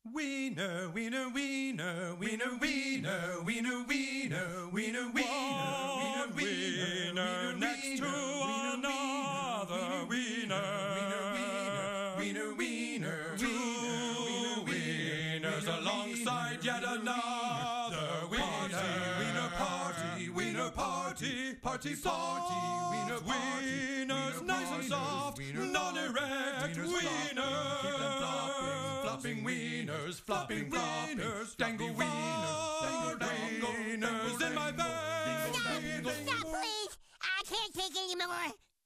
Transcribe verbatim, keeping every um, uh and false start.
Wiener, wiener, wiener, wiener, wiener, wiener, wiener, wiener, wiener, wiener, wiener, next to another wiener, wiener, wiener, two wieners alongside yet another wiener, wiener party, wiener party, party, party, wiener wieners, nice and soft, non-erect wieners. Flopping wieners, flopping wieners, dangle wieners, dangle, dangle wieners in my bag. Stop, stop, please! I can't take any more.